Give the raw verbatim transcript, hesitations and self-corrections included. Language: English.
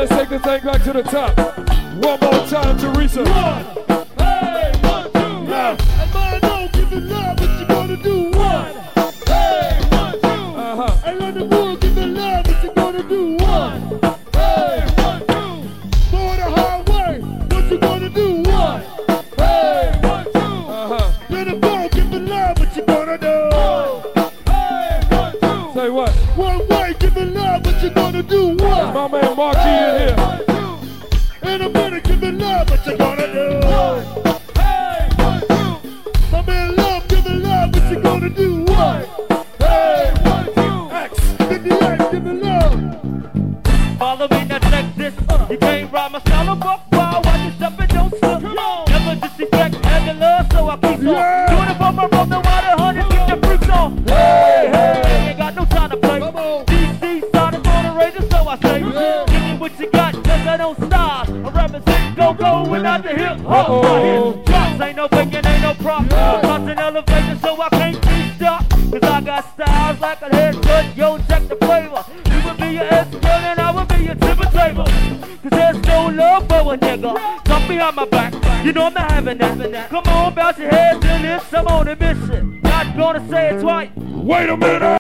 Let's take the thing back to the top. One more time, Teresa. One. Hey, one, two. Yeah. And man, don't give it love, what you gonna do? One. Hey, one, two. Uh-huh. And let the world give it love, what you gonna do? One. Hey, one, two. For the highway, what you gonna do? One. Hey, one, two. Uh-huh. Let the world give it love, what you gonna do? One. Hey, one, two. Say what? One way, give it love, what you gonna do? One. My man Marquis in here. One, two. In a minute, give it love, what you gonna do? One. Hey, one, two. My man Love, give it love, what you gonna do? One. Hey, one, two. X, fifty-eight, give it love. Follow me, now check this. You can't ride my style of buck wild while you step and don't slip. Never disrespect and the love, so I keep on. Yeah. Doing it for my road, no matter hundred, keep the freaks on. Hey, hey, ain't got no time to play. D C started on the razor, so I say, Yeah. give me what you got, cause I don't stop. I represent go-go without the hip hop. Uh-oh. My hip drops, ain't no faking, ain't no prop. Yeah. Constant elevation, so I can't be stopped. Cause I got styles like a haircut, yo, check the flavor. You would be your ex-girl and I would be your tipper table. Cause there's no love for a nigga. Come behind my back, you know I'm not having that. Come on, bounce your head to this, I'm on a mission. Not gonna say it twice. Wait a minute.